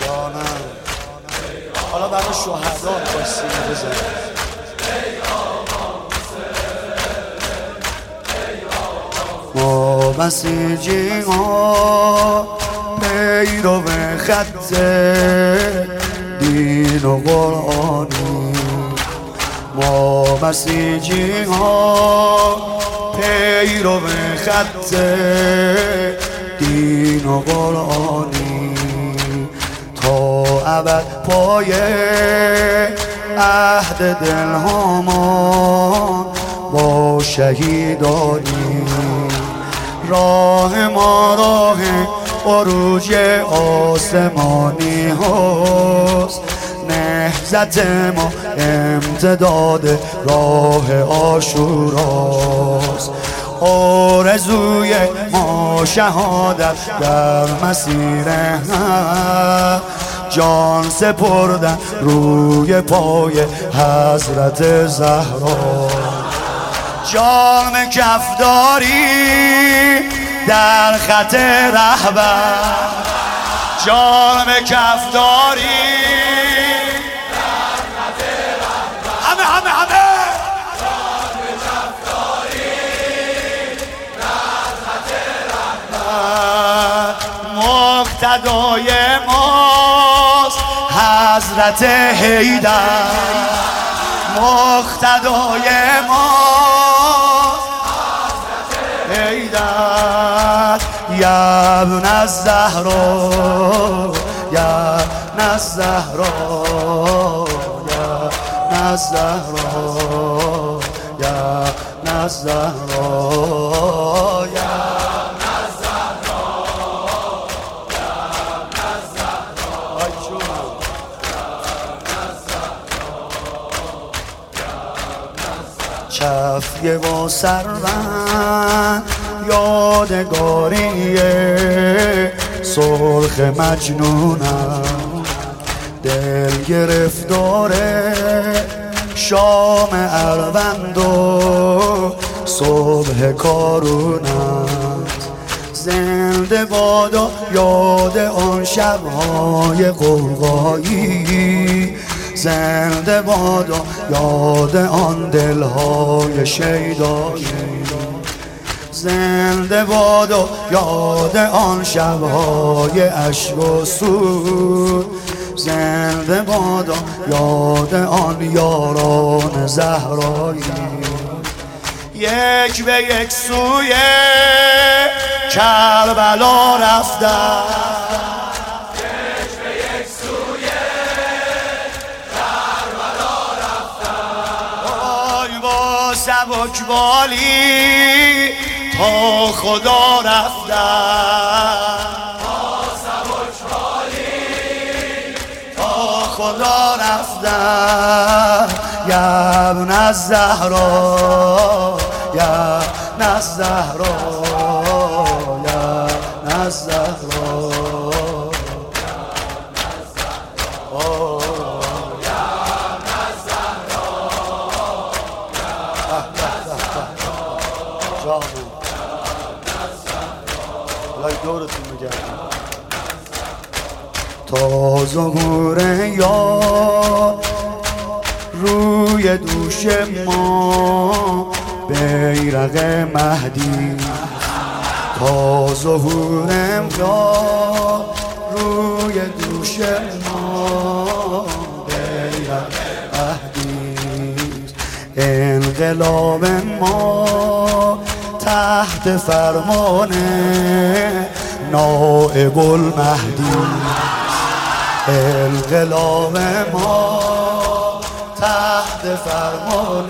جانم. حالا برای شهدا با سینه بزنیم. ما بسیجی ها پیرو خط دین و قرآنی، ما بسیجی ها پیرو خط دین و قرآنی، تا ابد پای عهد دلهامان با شهیدانی. راه ما راه عروج آسمانی هست، نهضت ما امتداد راه عاشوراست. آرزوی ما شهادت در مسیر حق، جان سپردن روی پای حضرت زهرا. جام کفداری در خط رهبر، جام کفداری در خط رهبر، همه جام کفداری در خط رهبر. مقتدای ماست حضرت حیدر، مقتدای ماست حضرت حیدر. یا ابن الزهرا، یا ابن الزهرا، یا ابن الزهرا، یا ابن الزهرا، یا شفیه و سرون یادگاریه سرخ مجنونم، دل گرفتاره شام اروند و صبح کارونم. زنده بادا یاد آن شبهای غوغایی، زنده بادا یاد آن دلهای شیدایی، زنده بادا یاد آن شبهای اشک و سود، زنده بادا یاد آن یاران زهرایی. یک به یک سوی کربلا رفتن، سبکبالی تا خدا رفتن، سبکبالی تا خدا رفتن. یا ابن الزهرا، یا ابن الزهرا، یا ابن الزهرا. دورتون میگردم تا ظهور یار روی دوش ما بیرق مهدی، تا ظهور یار روی دوش ما بیرق مهدی. انقلاب ما تحت فرمان نائب المهدی، انقلاب ما تحت فرمان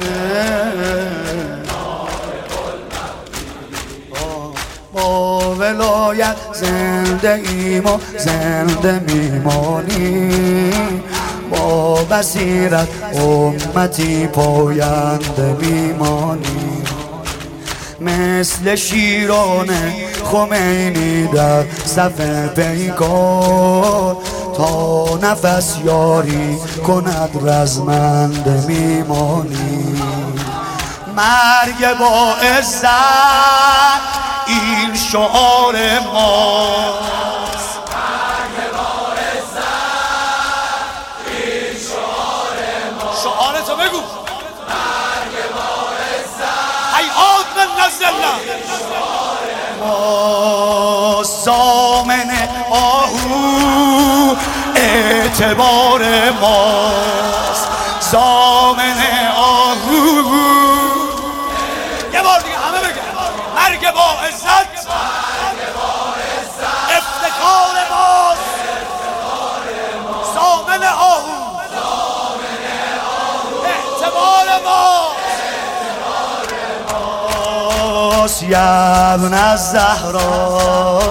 نائب المهدی. با ولایت زنده ایم و زنده میمانیم، با بصیرت امتی پاینده میمانیم. مثل شیران خمینی در صف پیکار، تا نفس یاری کند رزمنده میمانی. مرگ با عزت این شعار ماست، مرگ با عزت ماست، ضامن آهو اعتبار ماست، ضامن آهو. یه بار دیگه همه بگه مرگ با عزت، افتخار ماست، ضامن آهو اعتبار ماست. یا ابن الزهرا